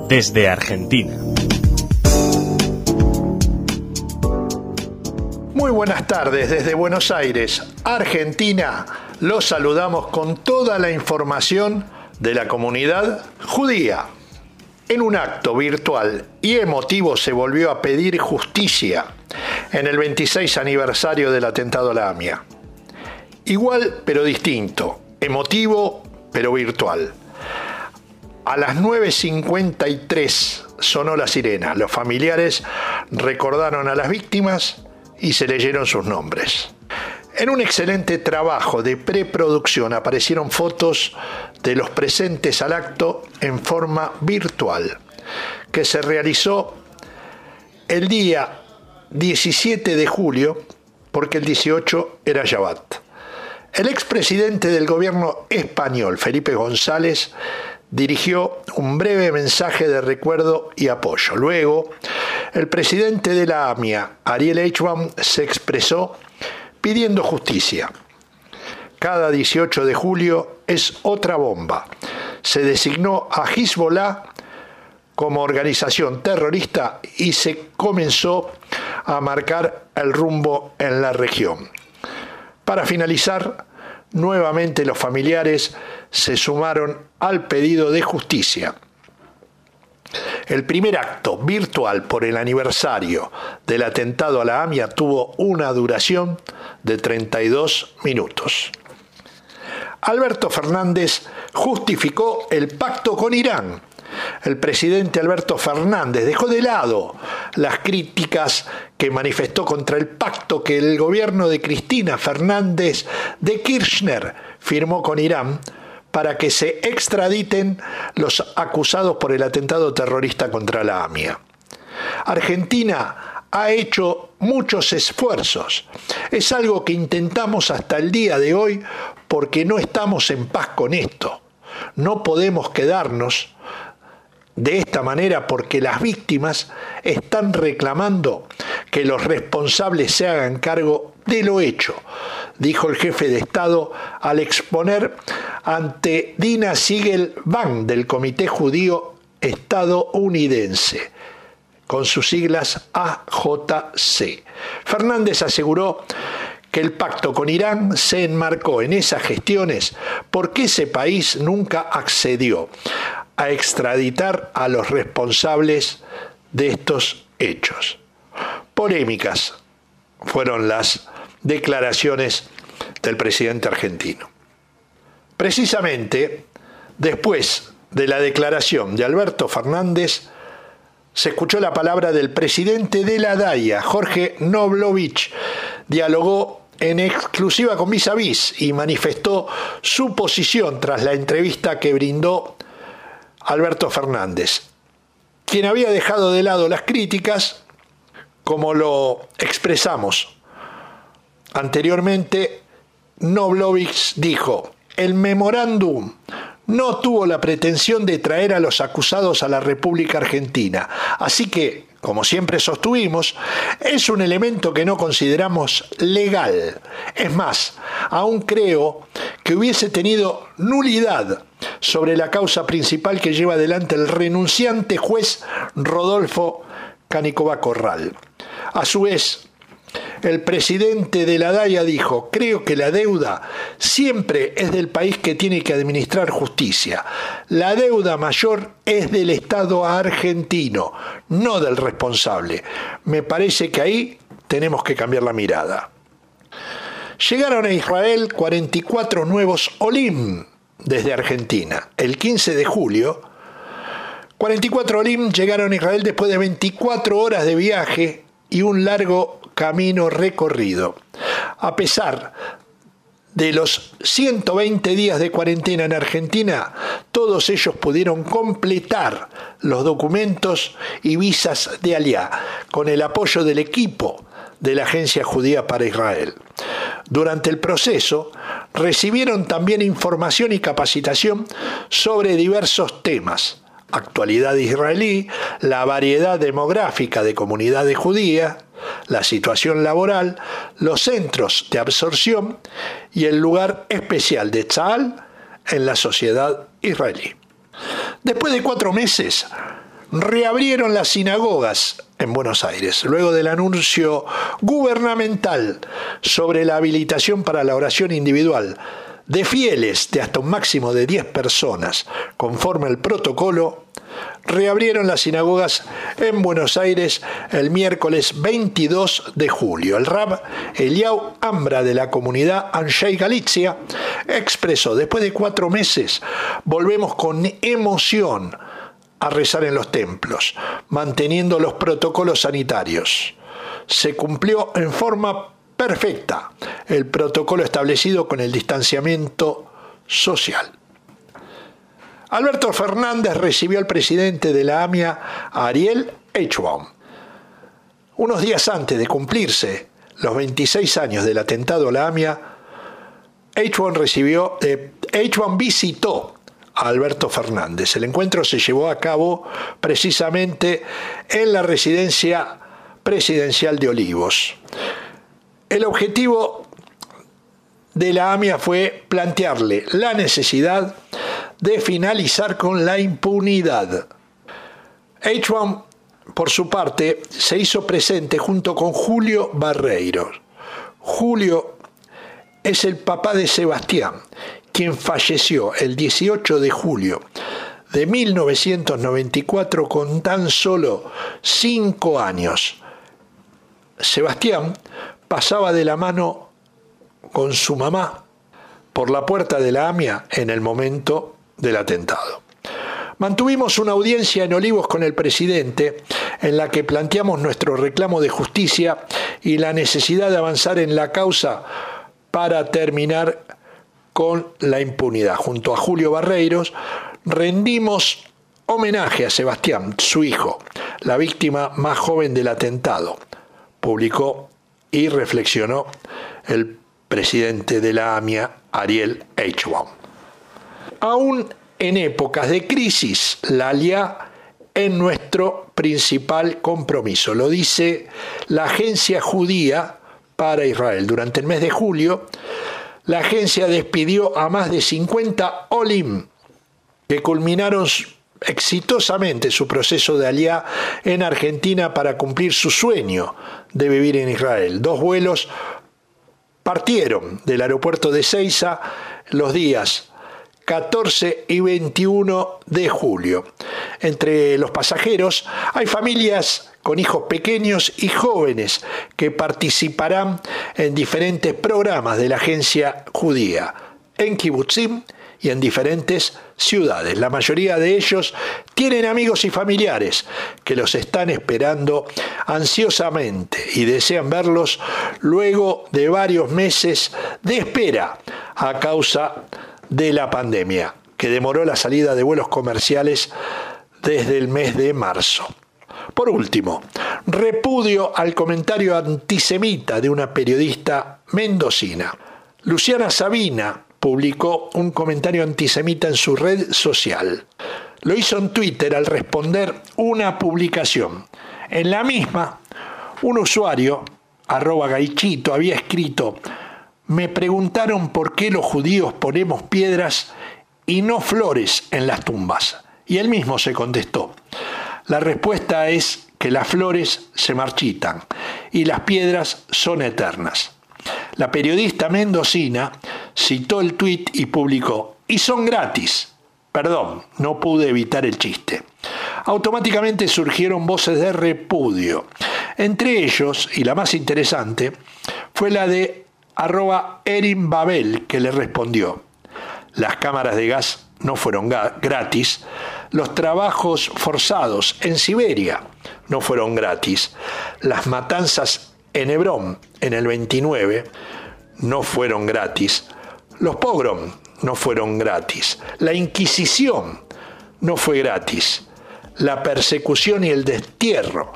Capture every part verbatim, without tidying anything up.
desde Argentina. Muy buenas tardes desde Buenos Aires, Argentina. Los saludamos con toda la información de la comunidad judía. En un acto virtual y emotivo se volvió a pedir justicia en el veintiséis aniversario del atentado a la AMIA. Igual pero distinto, emotivo pero virtual. A las nueve cincuenta y tres sonó la sirena. Los familiares recordaron a las víctimas y se leyeron sus nombres. En un excelente trabajo de preproducción aparecieron fotos de los presentes al acto en forma virtual, que se realizó el día diecisiete de julio, porque el dieciocho era Shabbat. El expresidente del gobierno español, Felipe González, dirigió un breve mensaje de recuerdo y apoyo. Luego, el presidente de la AMIA, Ariel Eichmann, se expresó pidiendo justicia. Cada dieciocho de julio es otra bomba. Se designó a Hezbollah como organización terrorista y se comenzó a marcar el rumbo en la región. Para finalizar, nuevamente los familiares se sumaron al pedido de justicia. El primer acto virtual por el aniversario del atentado a la AMIA tuvo una duración de treinta y dos minutos. Alberto Fernández justificó el pacto con Irán. El presidente Alberto Fernández dejó de lado las críticas que manifestó contra el pacto que el gobierno de Cristina Fernández de Kirchner firmó con Irán para que se extraditen los acusados por el atentado terrorista contra la AMIA. Argentina ha hecho muchos esfuerzos. Es algo que intentamos hasta el día de hoy porque no estamos en paz con esto. No podemos quedarnos de esta manera porque las víctimas están reclamando que los responsables se hagan cargo de lo hecho, dijo el jefe de Estado al exponer ante Dina Ziegel-Bank del Comité Judío Estadounidense, con sus siglas A J C. Fernández aseguró que el pacto con Irán se enmarcó en esas gestiones porque ese país nunca accedió a extraditar a los responsables de estos hechos. Polémicas fueron las declaraciones del presidente argentino. Precisamente después de la declaración de Alberto Fernández, se escuchó la palabra del presidente de la DAIA, Jorge Knoblovich. Dialogó en exclusiva con Vis a Vis y manifestó su posición tras la entrevista que brindó Alberto Fernández, quien había dejado de lado las críticas, como lo expresamos anteriormente. Knoblovich dijo: el memorándum no tuvo la pretensión de traer a los acusados a la República Argentina, así que, como siempre sostuvimos, es un elemento que no consideramos legal. Es más, aún creo que hubiese tenido nulidad sobre la causa principal que lleva adelante el renunciante juez Rodolfo Canicova Corral. A su vez, el presidente de la DAIA dijo: creo que la deuda siempre es del país que tiene que administrar justicia. La deuda mayor es del Estado argentino, no del responsable. Me parece que ahí tenemos que cambiar la mirada. Llegaron a Israel cuarenta y cuatro nuevos Olim desde Argentina. El quince de julio, cuarenta y cuatro Olim llegaron a Israel después de veinticuatro horas de viaje y un largo camino recorrido. A pesar de los ciento veinte días de cuarentena en Argentina, todos ellos pudieron completar los documentos y visas de Aliá con el apoyo del equipo de la Agencia Judía para Israel. Durante el proceso, recibieron también información y capacitación sobre diversos temas: actualidad israelí, la variedad demográfica de comunidades judías, la situación laboral, los centros de absorción y el lugar especial de Tzahal en la sociedad israelí. Después de cuatro meses, reabrieron las sinagogas en Buenos Aires, luego del anuncio gubernamental sobre la habilitación para la oración individual de fieles de hasta un máximo de diez personas, conforme al protocolo. Reabrieron las sinagogas en Buenos Aires el miércoles veintidós de julio. El rab Eliau Ambra de la comunidad Anshei Galicia expresó: después de cuatro meses volvemos con emoción a rezar en los templos, manteniendo los protocolos sanitarios. Se cumplió en forma perfecta el protocolo establecido con el distanciamiento social. Alberto Fernández recibió al presidente de la AMIA, Ariel Eichbaum. Unos días antes de cumplirse los veintiséis años del atentado a la AMIA, Eichbaum recibió, eh, Eichbaum visitó a Alberto Fernández. El encuentro se llevó a cabo precisamente en la residencia presidencial de Olivos. El objetivo de la AMIA fue plantearle la necesidad de finalizar con la impunidad. Eichbaum, por su parte, se hizo presente junto con Julio Barreiro. Julio es el papá de Sebastián, quien falleció el dieciocho de julio de mil novecientos noventa y cuatro con tan solo cinco años. Sebastián pasaba de la mano con su mamá por la puerta de la AMIA en el momento del atentado. Mantuvimos una audiencia en Olivos con el presidente en la que planteamos nuestro reclamo de justicia y la necesidad de avanzar en la causa para terminar con la impunidad. Junto a Julio Barreiros rendimos homenaje a Sebastián, su hijo, la víctima más joven del atentado, publicó y reflexionó el presidente de la AMIA, Ariel Eichbaum. Aún en épocas de crisis, la Aliyá es nuestro principal compromiso, lo dice la Agencia Judía para Israel. Durante el mes de julio, la agencia despidió a más de cincuenta olim que culminaron exitosamente su proceso de Aliyá en Argentina para cumplir su sueño de vivir en Israel. Dos vuelos partieron del aeropuerto de Ezeiza los días catorce y veintiuno de julio. Entre los pasajeros hay familias con hijos pequeños y jóvenes que participarán en diferentes programas de la agencia judía, en kibutzim y en diferentes ciudades. La mayoría de ellos tienen amigos y familiares que los están esperando ansiosamente y desean verlos luego de varios meses de espera a causa de la pandemia, que demoró la salida de vuelos comerciales desde el mes de marzo. Por último, repudio al comentario antisemita de una periodista mendocina. Luciana Sabina publicó un comentario antisemita en su red social. Lo hizo en Twitter al responder una publicación. En la misma, un usuario, arroba gaichito, había escrito: me preguntaron por qué los judíos ponemos piedras y no flores en las tumbas. Y él mismo se contestó: la respuesta es que las flores se marchitan y las piedras son eternas. La periodista mendocina citó el tuit y publicó: y son gratis. Perdón, no pude evitar el chiste. Automáticamente surgieron voces de repudio. Entre ellos, y la más interesante, fue la de arroba Erin Babel, que le respondió: las cámaras de gas no fueron gratis, los trabajos forzados en Siberia no fueron gratis, las matanzas en Hebrón en el veintinueve no fueron gratis, los pogrom no fueron gratis, la Inquisición no fue gratis, la persecución y el destierro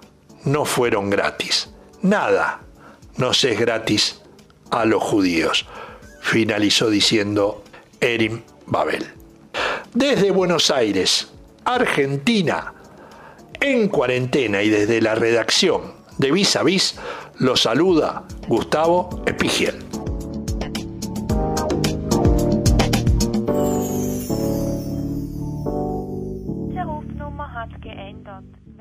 no fueron gratis. Nada nos es gratis a los judíos, finalizó diciendo Erin Babel. Desde Buenos Aires, Argentina, en cuarentena y desde la redacción de Vis a Vis, lo saluda Gustavo Espigiel. Der Rufnummer hat geändert.